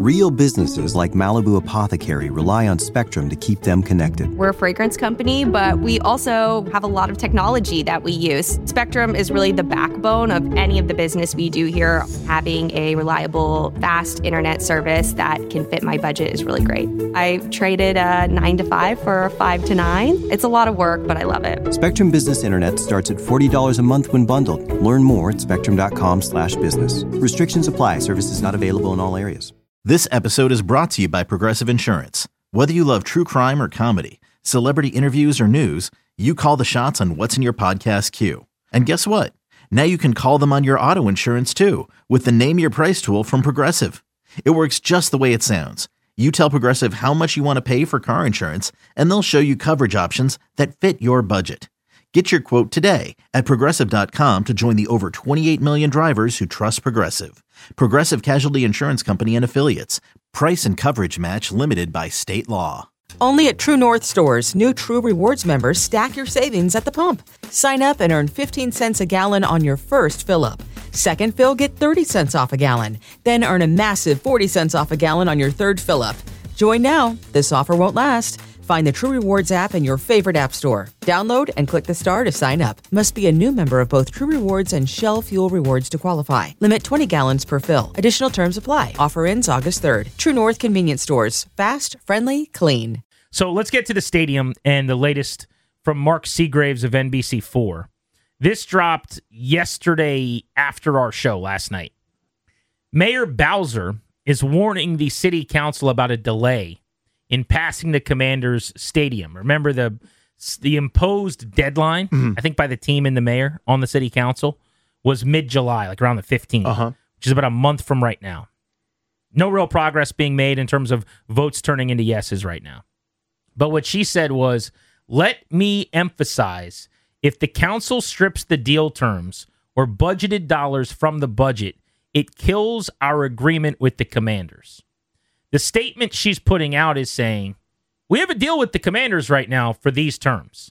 Real businesses like Malibu Apothecary rely on Spectrum to keep them connected. We're a fragrance company, but we also have a lot of technology that we use. Spectrum is really the backbone of any of the business we do here. Having a reliable, fast internet service that can fit my budget is really great. I traded a 9 to 5 for a 5 to 9. It's a lot of work, but I love it. Spectrum Business Internet starts at $40 a month when bundled. Learn more at spectrum.com/business. Restrictions apply. Services not available in all areas. This episode is brought to you by Progressive Insurance. Whether you love true crime or comedy, celebrity interviews or news, you call the shots on what's in your podcast queue. And guess what? Now you can call them on your auto insurance too with the Name Your Price tool from Progressive. It works just the way it sounds. You tell Progressive how much you want to pay for car insurance, and they'll show you coverage options that fit your budget. Get your quote today at Progressive.com to join the over 28 million drivers who trust Progressive. Progressive Casualty Insurance Company and Affiliates. Price and coverage match limited by state law. Only at True North stores, new True Rewards members stack your savings at the pump. Sign up and earn 15 cents a gallon on your first fill-up. Second fill, get 30 cents off a gallon. Then earn a massive 40 cents off a gallon on your third fill-up. Join now. This offer won't last. Find the True Rewards app in your favorite app store. Download and click the star to sign up. Must be a new member of both True Rewards and Shell Fuel Rewards to qualify. Limit 20 gallons per fill. Additional terms apply. Offer ends August 3rd. True North Convenience Stores. Fast, friendly, clean. So let's get to the stadium and the latest from Mark Seagraves of NBC4. This dropped yesterday after our show last night. Mayor Bowser is warning the city council about a delay in passing the Commanders stadium. Remember the imposed deadline, I think by the team and the mayor on the city council, was mid-July, like around the 15th, which is about a month from right now. No real progress being made in terms of votes turning into yeses right now. But what she said was, let me emphasize, if the council strips the deal terms or budgeted dollars from the budget, it kills our agreement with the Commanders. The statement she's putting out is saying, we have a deal with the Commanders right now for these terms.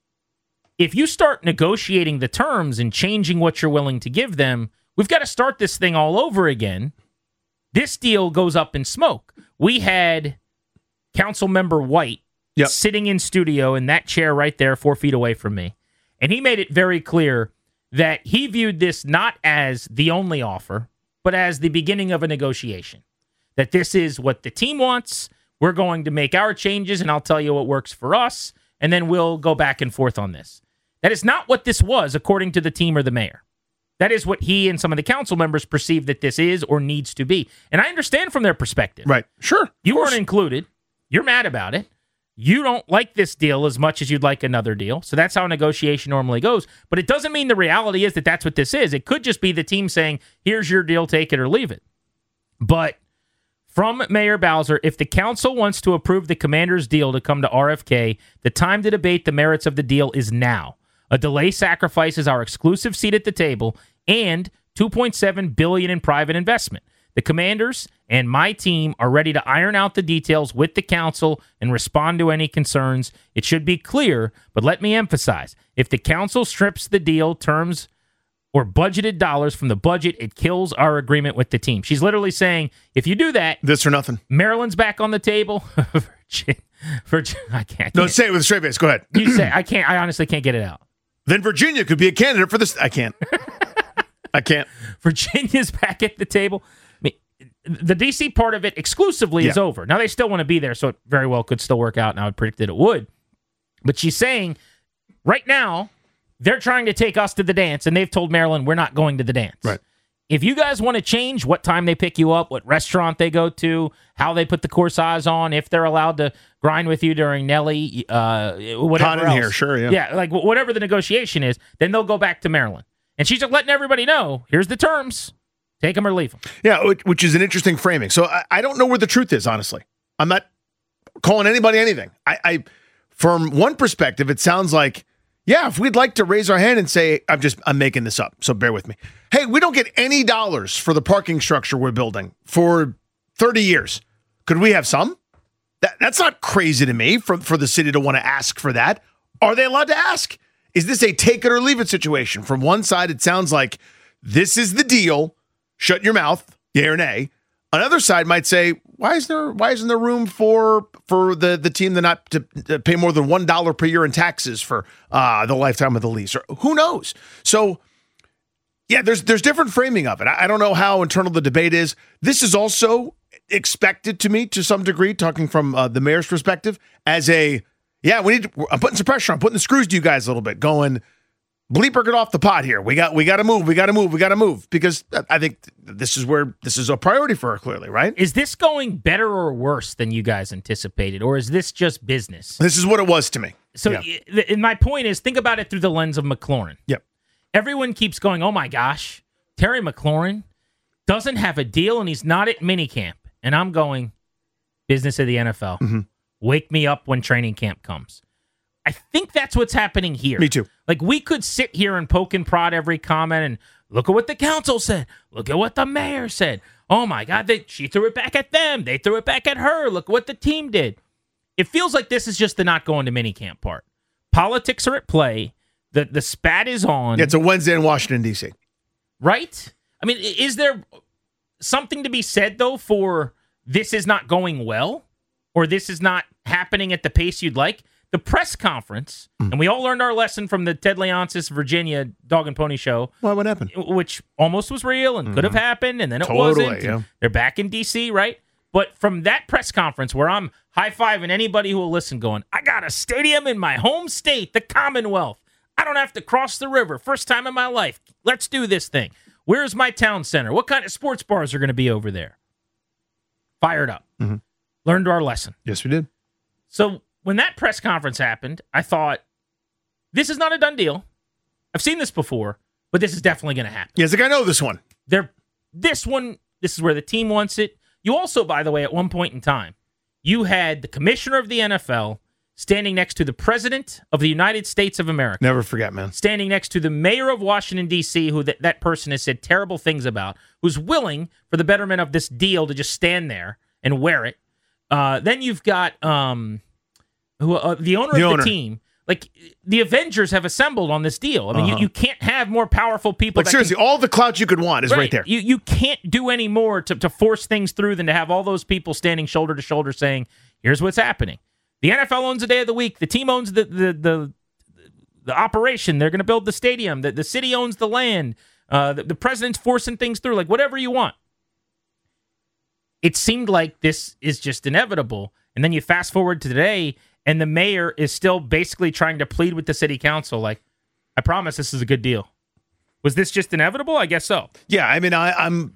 If you start negotiating the terms and changing what you're willing to give them, we've got to start this thing all over again. This deal goes up in smoke. We had Councilmember White sitting in studio in that chair right there 4 feet away from me, and he made it very clear that he viewed this not as the only offer, but as the beginning of a negotiation. That this is what the team wants. We're going to make our changes, and I'll tell you what works for us, and then we'll go back and forth on this. That is not what this was, according to the team or the mayor. That is what he and some of the council members perceive that this is or needs to be. And I understand from their perspective. Right. Sure. You weren't included. You're mad about it. You don't like this deal as much as you'd like another deal. So that's how a negotiation normally goes. But it doesn't mean the reality is that that's what this is. It could just be the team saying, here's your deal, take it or leave it. But from Mayor Bowser, if the council wants to approve the Commanders' deal to come to RFK, the time to debate the merits of the deal is now. A delay sacrifices our exclusive seat at the table and $2.7 billion in private investment. The Commanders and my team are ready to iron out the details with the council and respond to any concerns. It should be clear, but let me emphasize, if the council strips the deal terms or budgeted dollars from the budget, it kills our agreement with the team. She's literally saying, if you do that, this or nothing. Maryland's back on the table. I can't. No, say it with a straight face. Go ahead. You say, I can't. I honestly can't get it out. Then Virginia could be a candidate for this. I can't. I can't. Virginia's back at the table. I mean, the D.C. part of it exclusively is over. Now, they still want to be there, so it very well could still work out, and I would predict that it would. But she's saying, right now, they're trying to take us to the dance, and they've told Maryland we're not going to the dance. Right. If you guys want to change what time they pick you up, what restaurant they go to, how they put the corsage on, if they're allowed to grind with you during Nelly, whatever else. Here, sure, yeah. Yeah, like whatever the negotiation is, then they'll go back to Maryland. And she's just letting everybody know, here's the terms. Take them or leave them. Yeah, which is an interesting framing. So I don't know where the truth is, honestly. I'm not calling anybody anything. I from one perspective, it sounds like, yeah, if we'd like to raise our hand and say, I'm making this up, so bear with me. Hey, we don't get any dollars for the parking structure we're building for 30 years. Could we have some? That's not crazy to me for the city to want to ask for that. Are they allowed to ask? Is this a take it or leave it situation? From one side, it sounds like this is the deal. Shut your mouth, yay or nay. Another side might say, why isn't there room for the team to pay more than $1 per year in taxes for the lifetime of the lease? Or who knows? So, yeah, there's different framing of it. I don't know how internal the debate is. This is also expected to me to some degree, talking from the mayor's perspective, as I'm putting some pressure on, putting the screws to you guys a little bit, going, bleeper, get off the pot here. We got to move, because I think this is a priority for her, clearly, right? Is this going better or worse than you guys anticipated, or is this just business? This is what it was to me. So, and my point is, think about it through the lens of McLaurin. Yep. Everyone keeps going, oh my gosh, Terry McLaurin doesn't have a deal and he's not at minicamp. And I'm going, business of the NFL. Mm-hmm. Wake me up when training camp comes. I think that's what's happening here. Me too. Like, we could sit here and poke and prod every comment and look at what the council said. Look at what the mayor said. Oh my God, she threw it back at them. They threw it back at her. Look what the team did. It feels like this is just the not going to minicamp part. Politics are at play. The spat is on. Yeah, it's a Wednesday in Washington, D.C. Right? I mean, is there something to be said, though, for this is not going well, or this is not happening at the pace you'd like? The press conference, and we all learned our lesson from the Ted Leonsis Virginia Dog and Pony show. Well, what happened? Which almost was real and could have happened, and then it wasn't. Yeah. They're back in D.C., right? But from that press conference where I'm high-fiving anybody who will listen going, I got a stadium in my home state, the Commonwealth. I don't have to cross the river. First time in my life. Let's do this thing. Where's my town center? What kind of sports bars are going to be over there? Fired up. Mm-hmm. Learned our lesson. Yes, we did. So when that press conference happened, I thought, this is not a done deal. I've seen this before, but this is definitely going to happen. Yeah, it's like, I know this one. This is where the team wants it. You also, by the way, at one point in time, you had the commissioner of the NFL standing next to the president of the United States of America. Never forget, man. Standing next to the mayor of Washington, D.C., who that person has said terrible things about, who's willing, for the betterment of this deal, to just stand there and wear it. Then you've got the owner of the team. Like, the Avengers have assembled on this deal. I mean, you can't have more powerful people. Like, seriously, all the clout you could want is right there. You can't do any more to force things through than to have all those people standing shoulder to shoulder saying, here's what's happening. The NFL owns a day of the week. The team owns the operation. They're going to build the stadium. The city owns the land. The president's forcing things through. Like, whatever you want. It seemed like this is just inevitable. And then you fast forward to today, and the mayor is still basically trying to plead with the city council. Like, I promise this is a good deal. Was this just inevitable? I guess so. Yeah, I mean, I'm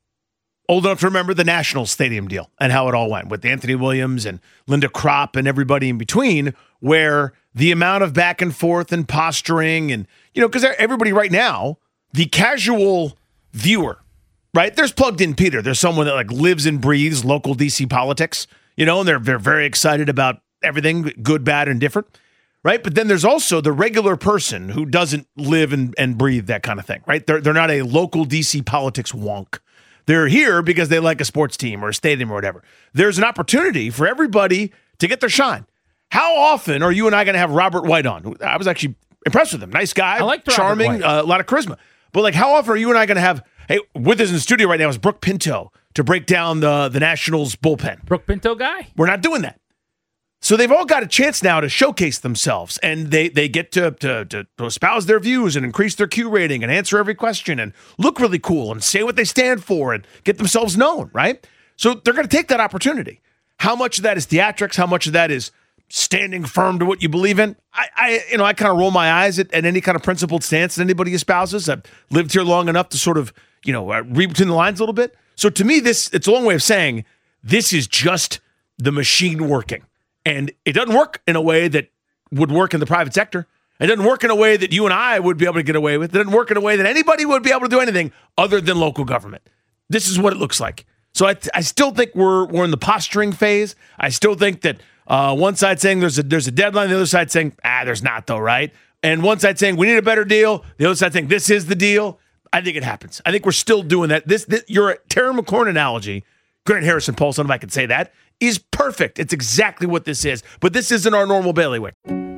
old enough to remember the National Stadium deal and how it all went with Anthony Williams and Linda Kropp and everybody in between, where the amount of back and forth and posturing and, because everybody right now, the casual viewer, right? There's plugged in Peter. There's someone that lives and breathes local DC politics, and they're very excited about everything, good, bad, and different, right? But then there's also the regular person who doesn't live and breathe that kind of thing, right? They're not a local DC politics wonk. They're here because they like a sports team or a stadium or whatever. There's an opportunity for everybody to get their shine. How often are you and I going to have Robert White on? I was actually impressed with him. Nice guy, I like charming, a lot of charisma. But how often are you and I going to have, hey, with us in the studio right now is Brooke Pinto to break down the Nationals bullpen. Brooke Pinto guy? We're not doing that. So they've all got a chance now to showcase themselves, and they get to espouse their views and increase their Q rating and answer every question and look really cool and say what they stand for and get themselves known, right? So they're going to take that opportunity. How much of that is theatrics? How much of that is standing firm to what you believe in? I kind of roll my eyes at any kind of principled stance that anybody espouses. I've lived here long enough to sort of, read between the lines a little bit. So to me, it's a long way of saying this is just the machine working. And it doesn't work in a way that would work in the private sector. It doesn't work in a way that you and I would be able to get away with. It doesn't work in a way that anybody would be able to do anything other than local government. This is what it looks like. So I still think we're in the posturing phase. I still think that one side saying there's a deadline, the other side saying, there's not though, right? And one side saying we need a better deal, the other side saying this is the deal. I think it happens. I think we're still doing that. This your Terry McLaurin analogy, Grant Harrison Paulson, if I could say that, is perfect. It's exactly what this is. But this isn't our normal bailiwick.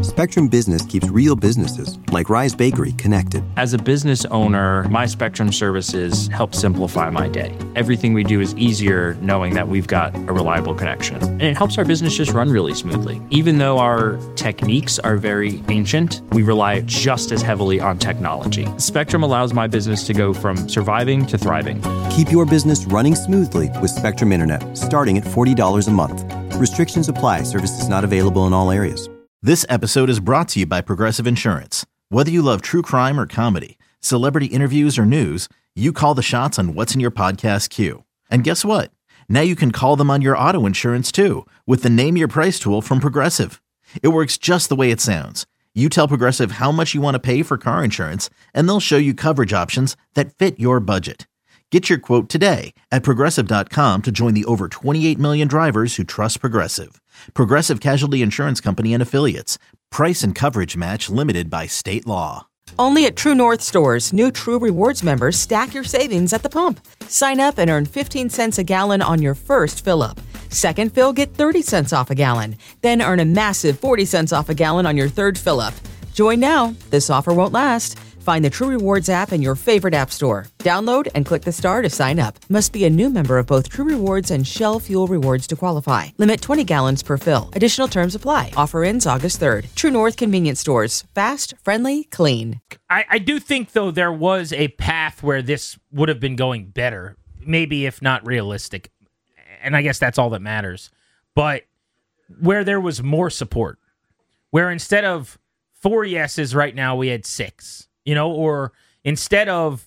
Spectrum Business keeps real businesses, like Rise Bakery, connected. As a business owner, my Spectrum services help simplify my day. Everything we do is easier knowing that we've got a reliable connection. And it helps our business just run really smoothly. Even though our techniques are very ancient, we rely just as heavily on technology. Spectrum allows my business to go from surviving to thriving. Keep your business running smoothly with Spectrum Internet, starting at $40 a month. Restrictions apply. Services not available in all areas. This episode is brought to you by Progressive Insurance. Whether you love true crime or comedy, celebrity interviews or news, you call the shots on what's in your podcast queue. And guess what? Now you can call them on your auto insurance too with the Name Your Price tool from Progressive. It works just the way it sounds. You tell Progressive how much you want to pay for car insurance, and they'll show you coverage options that fit your budget. Get your quote today at Progressive.com to join the over 28 million drivers who trust Progressive. Progressive Casualty Insurance Company and Affiliates. Price and coverage match limited by state law. Only at True North stores, new True Rewards members stack your savings at the pump. Sign up and earn 15 cents a gallon on your first fill-up. Second fill, get 30 cents off a gallon. Then earn a massive 40 cents off a gallon on your third fill-up. Join now. This offer won't last. Find the True Rewards app in your favorite app store. Download and click the star to sign up. Must be a new member of both True Rewards and Shell Fuel Rewards to qualify. Limit 20 gallons per fill. Additional terms apply. Offer ends August 3rd. True North Convenience Stores. Fast, friendly, clean. I do think, though, there was a path where this would have been going better, maybe if not realistic. And I guess that's all that matters. But where there was more support, where instead of 4 yeses right now, we had 6. Or instead of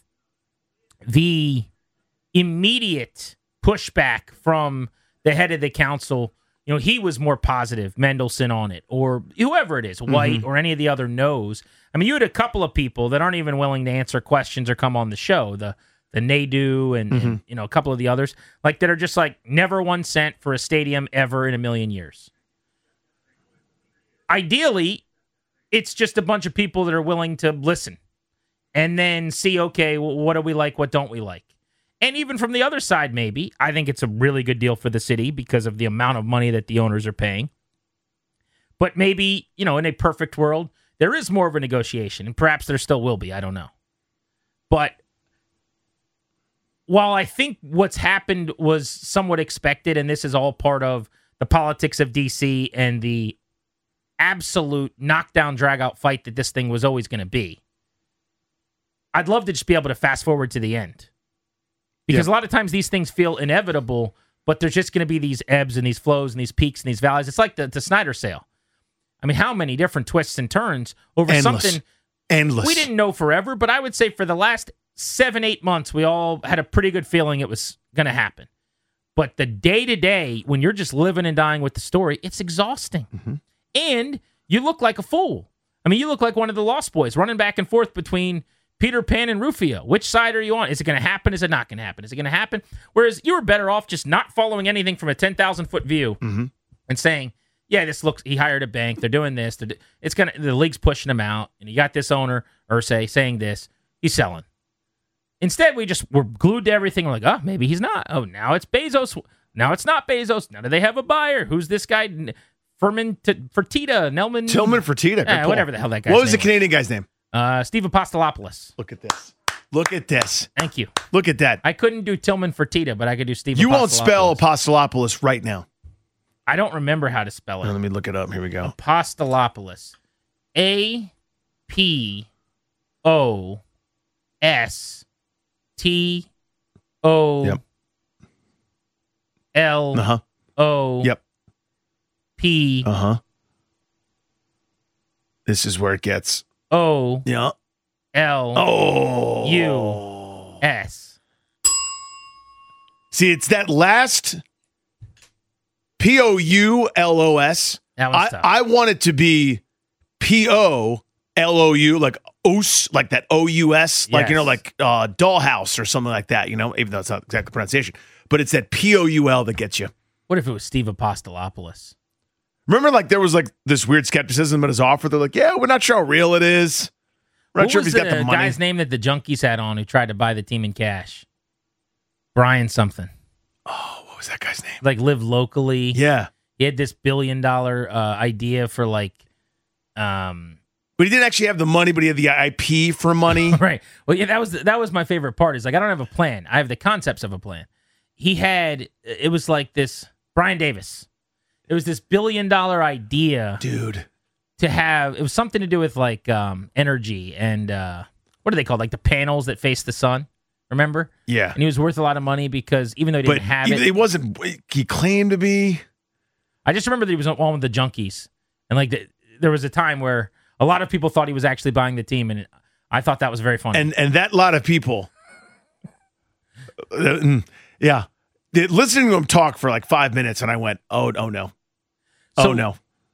the immediate pushback from the head of the council, he was more positive, Mendelson on it, or whoever it is, White or any of the other no's. I mean, you had a couple of people that aren't even willing to answer questions or come on the show, the Nadu and a couple of the others, that are just never 1 cent for a stadium ever in a million years. Ideally, it's just a bunch of people that are willing to listen and then see, okay, what do we like, what don't we like? And even from the other side, maybe, I think it's a really good deal for the city because of the amount of money that the owners are paying. But maybe, in a perfect world, there is more of a negotiation, and perhaps there still will be, I don't know. But while I think what's happened was somewhat expected, and this is all part of the politics of D.C. and the absolute knockdown, drag-out fight that this thing was always going to be, I'd love to just be able to fast forward to the end. Because a lot of times these things feel inevitable, but there's just going to be these ebbs and these flows and these peaks and these valleys. It's like the Snyder sale. I mean, how many different twists and turns over something we didn't know forever, but I would say for the last 7-8 months, we all had a pretty good feeling it was going to happen. But the day-to-day, when you're just living and dying with the story, it's exhausting. And you look like a fool. I mean, you look like one of the Lost Boys running back and forth between Peter Pan and Rufio. Which side are you on? Is it going to happen? Is it not going to happen? Is it going to happen? Whereas you were better off just not following anything from a 10,000-foot view and saying, yeah, he hired a bank. They're doing this. The league's pushing him out. And you got this owner, Irsay, saying this. He's selling. Instead, we're glued to everything. We're like, oh, maybe he's not. Oh, now it's Bezos. Now it's not Bezos. Now do they have a buyer? Who's this guy? Tillman Fertitta. Whatever the hell that guy's name. What was the Canadian guy's name? Steve Apostolopoulos. Look at this. Look at this. Thank you. Look at that. I couldn't do Tillman Fertitta, but I could do Steve Apostolopoulos. You won't spell Apostolopoulos right now. I don't remember how to spell it. Let me look it up. Here we go. Apostolopoulos. APOSTOLOP. This is where it gets OLUS. See, it's that last POULOS. That was tough. I want it to be POLOU, like OUS, like that OUS, like, dollhouse or something like that, even though it's not exactly the pronunciation. But it's that POUL that gets you. What if it was Steve Apostolopoulos? Remember, there was this weird skepticism about his offer. They're like, yeah, we're not sure how real it is. We're not sure if he's got the money. What was the guy's name that the Junkies had on who tried to buy the team in cash? Brian something. Oh, what was that guy's name? Live locally. Yeah. He had this $1 billion idea for But he didn't actually have the money, but he had the IP for money. Right. Well, yeah, that was my favorite part. Is like, I don't have a plan. I have the concepts of a plan. It was like this, Brian Davis. It was this $1 billion idea. Dude. To have, it was something to do with like energy and what are they called? Like the panels that face the sun. Remember? Yeah. And he was worth a lot of money because even though he didn't have it. It wasn't, he claimed to be. I just remember that he was on with the junkies. And like there was a time where a lot of people thought he was actually buying the team, and I thought that was very funny. And that lot of people, yeah, listening to him talk for like 5 minutes, and I went, oh no, no.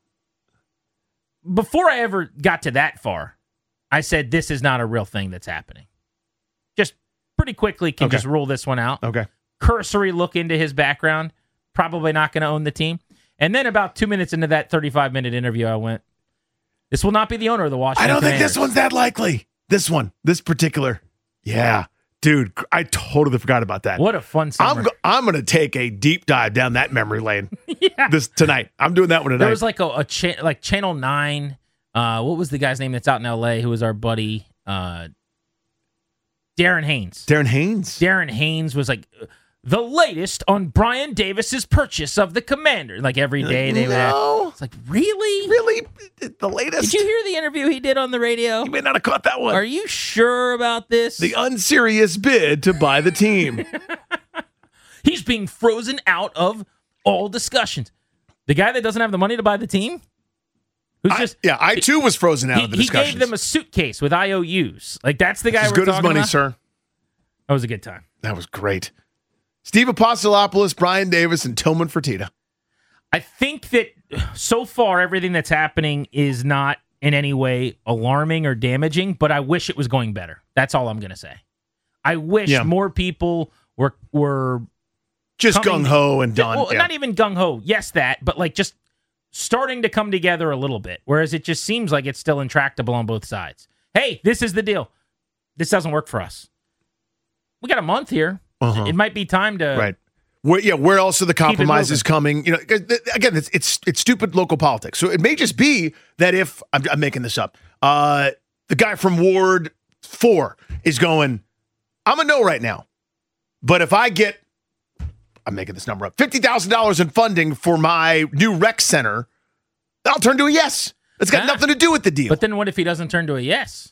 Before I ever got to that far, I said this is not a real thing that's happening. Just pretty quickly can just rule this one out. Okay. Cursory look into his background, probably not going to own the team. And then about 2 minutes into that 35-minute interview, I went, this will not be the owner of the Washington Commanders. I don't think Commanders. this one's that likely. This particular. Yeah. Dude, I totally forgot about that. What a fun summer. I'm going to take a deep dive down that memory lane tonight. I'm doing that one tonight. There was like like Channel 9. What was the guy's name that's out in L.A. who was our buddy? Darren Haynes. Darren Haynes was like, the latest on Brian Davis's purchase of the Commander. Like every day they would have. It's like, really? Really? The latest? Did you hear the interview he did on the radio? You may not have caught that one. Are you sure about this? The unserious bid to buy the team. He's being frozen out of all discussions. The guy that doesn't have the money to buy the team? I too was frozen out of the discussions. He gave them a suitcase with IOUs. Like, that's the guy He's we're good as talking money, about? sir. That was a good time. That was great. Steve Apostolopoulos, Brian Davis, and Tillman Fertitta. I think that so far everything that's happening is not in any way alarming or damaging, but I wish it was going better. That's all I'm going to say. I wish more people were just gung-ho and done. Well, not even gung-ho. Yes, that, but like just starting to come together a little bit, whereas it just seems like it's still intractable on both sides. Hey, this is the deal. This doesn't work for us. We got a month here. It might be time to right. Where else are the compromises coming? You know, again, it's stupid local politics. So it may just be that if I'm making this up, the guy from Ward 4 is going, I'm a no right now, but if I get, I'm making this number up, $50,000 in funding for my new rec center, I'll turn to a yes. It's got nothing to do with the deal. But then what if he doesn't turn to a yes?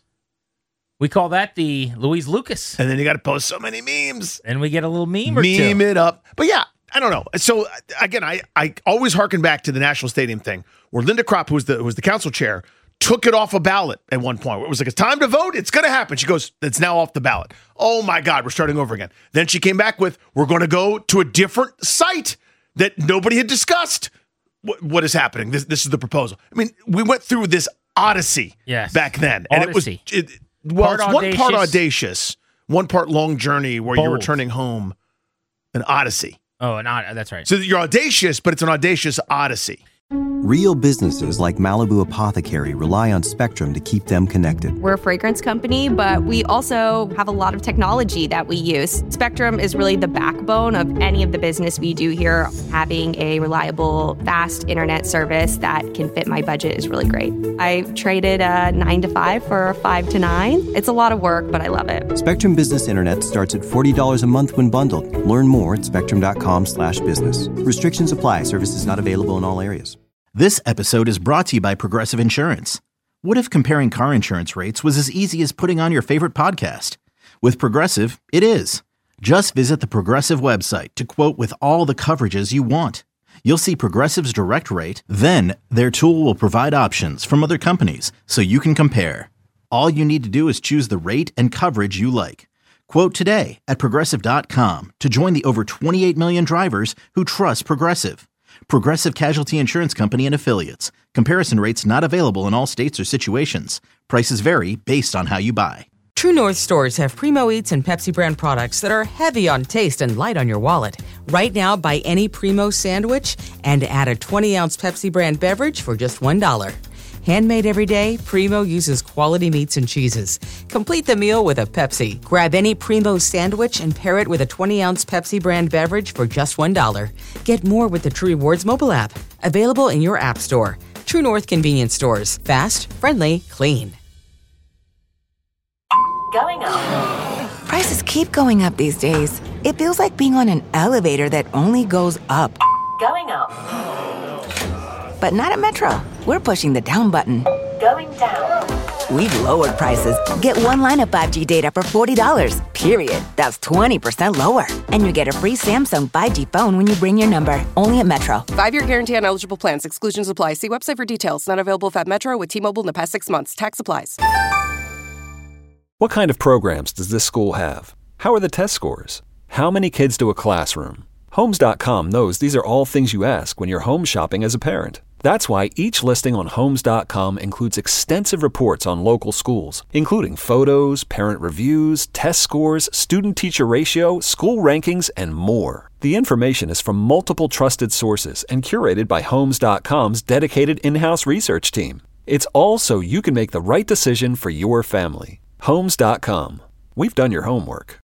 We call that the Louise Lucas. And then you got to post so many memes. And we get a little meme or two. Meme it up. But yeah, I don't know. So again, I always harken back to the National Stadium thing where Linda Kropp, who was the council chair, took it off a ballot at one point. It was like, it's time to vote. It's going to happen. She goes, it's now off the ballot. Oh my God, we're starting over again. Then she came back with, we're going to go to a different site that nobody had discussed. What is happening? This is the proposal. I mean, we went through this odyssey back then. And Odyssey. Well, it's one part audacious, one part long journey where you're returning home, an odyssey. Oh, that's right. So you're audacious, but it's an audacious odyssey. Real businesses like Malibu Apothecary rely on Spectrum to keep them connected. We're a fragrance company, but we also have a lot of technology that we use. Spectrum is really the backbone of any of the business we do here. Having a reliable, fast internet service that can fit my budget is really great. I traded a 9 to 5 for a 5 to 9. It's a lot of work, but I love it. Spectrum Business Internet starts at $40 a month when bundled. Learn more at spectrum.com/business. Restrictions apply. Services not available in all areas. This episode is brought to you by Progressive Insurance. What if comparing car insurance rates was as easy as putting on your favorite podcast? With Progressive, it is. Just visit the Progressive website to quote with all the coverages you want. You'll see Progressive's direct rate, then their tool will provide options from other companies so you can compare. All you need to do is choose the rate and coverage you like. Quote today at Progressive.com to join the over 28 million drivers who trust Progressive. Progressive Casualty Insurance Company and Affiliates. Comparison rates not available in all states or situations. Prices vary based on how you buy. True North stores have Primo Eats and Pepsi brand products that are heavy on taste and light on your wallet. Right now, buy any Primo sandwich and add a 20-ounce Pepsi brand beverage for just $1. Handmade every day, Primo uses quality meats and cheeses. Complete the meal with a Pepsi. Grab any Primo sandwich and pair it with a 20-ounce Pepsi brand beverage for just $1. Get more with the True Rewards mobile app. Available in your app store. True North Convenience Stores. Fast, friendly, clean. Going up. Prices keep going up these days. It feels like being on an elevator that only goes up. Going up. But not at Metro. We're pushing the down button. Going down. We've lowered prices. Get one line of 5G data for $40, period. That's 20% lower. And you get a free Samsung 5G phone when you bring your number. Only at Metro. 5-year guarantee on eligible plans. Exclusions apply. See website for details. Not available at Metro with T-Mobile in the past 6 months. Tax applies. What kind of programs does this school have? How are the test scores? How many kids do a classroom? Homes.com knows these are all things you ask when you're home shopping as a parent. That's why each listing on Homes.com includes extensive reports on local schools, including photos, parent reviews, test scores, student-teacher ratio, school rankings, and more. The information is from multiple trusted sources and curated by Homes.com's dedicated in-house research team. It's all so you can make the right decision for your family. Homes.com. We've done your homework.